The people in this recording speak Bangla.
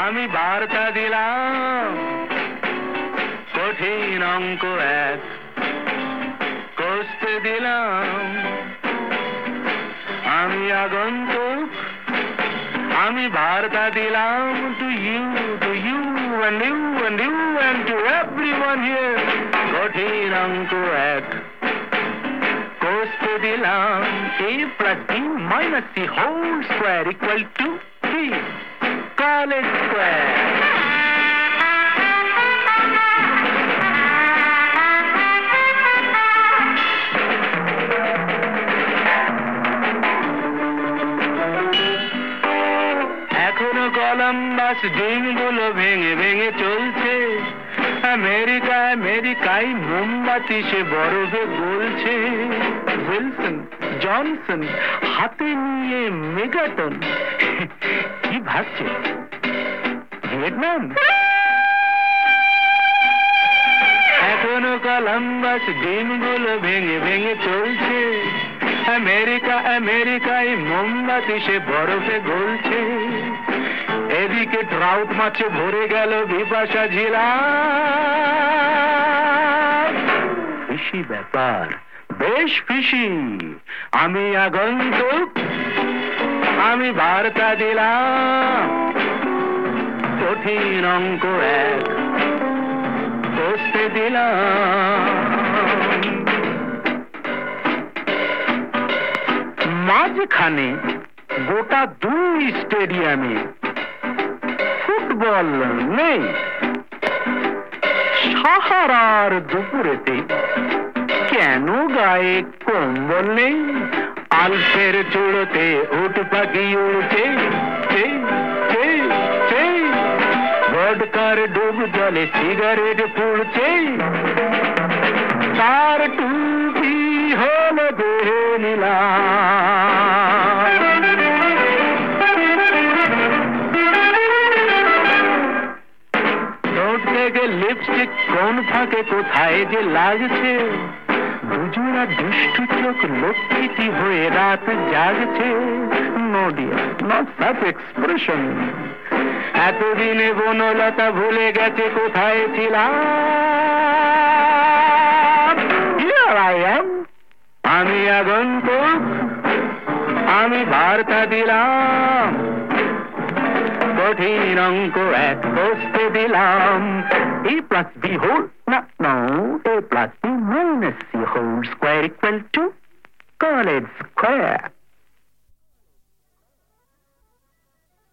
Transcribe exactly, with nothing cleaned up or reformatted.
আমি বার্তা দিলাম কঠিন অঙ্ক এক কষতে দিলাম আমি আগন্তুক আমি বার্তা দিলাম to you to you and you and you and to everyone here কঠিন অঙ্ক এক কষতে দিলাম a plus b minus c whole square equal to three college square এখনো কলম্বাস ডিমগুলো ভেঙে ভেঙে চলছে আমেরিকা আমেরিকায় মোমবাতি সে বরফে গলছে উইলসন জনসন হাতে নিয়ে মেগাটন কি ভাবছে ভিয়েতনাম এখনো কলম্বাস ডিমগুলো ভেঙে ভেঙে চলছে আমেরিকা আমেরিকায় মোমবাতি সে বরফে গলছে এদিকে ট্রাউট মাছে ভরে গেল বিপাশা ঝিলা ফিশি ব্যাপার বেশ ফিশি আমি আগন্তুক আমি বার্তা দিলাম কঠিন অঙ্ক এক কষতে দিলাম মাঝখানে গোটা দুই স্টেডিয়ামে ফুটবল নেই সাহারার দুপুরেতে কেন গায়ে কম্বল নেই আলফের চূড়োতে উট পাখি উড়ছে ভোডকার ডুব জলে সিগারেট পুড়ছে তার টুপি হলো দেহে নীলা লিপস্টিক কোন ফাঁকে কোথায় যে লাগছে দুজোড়া দুষ্টু চোখ লক্ষ্মীটি হয়ে রাত জাগছে no dear not such expression এতদিনে বনলতা ভুলে গেছে কোথায় ছিলাম হিয়ার আই অ্যাম আমি আগন্তুক আমি বার্তা দিলাম কঠিন অঙ্ক এক কষতে দিলাম a plus b whole no no a plus b minus c whole square equal to college square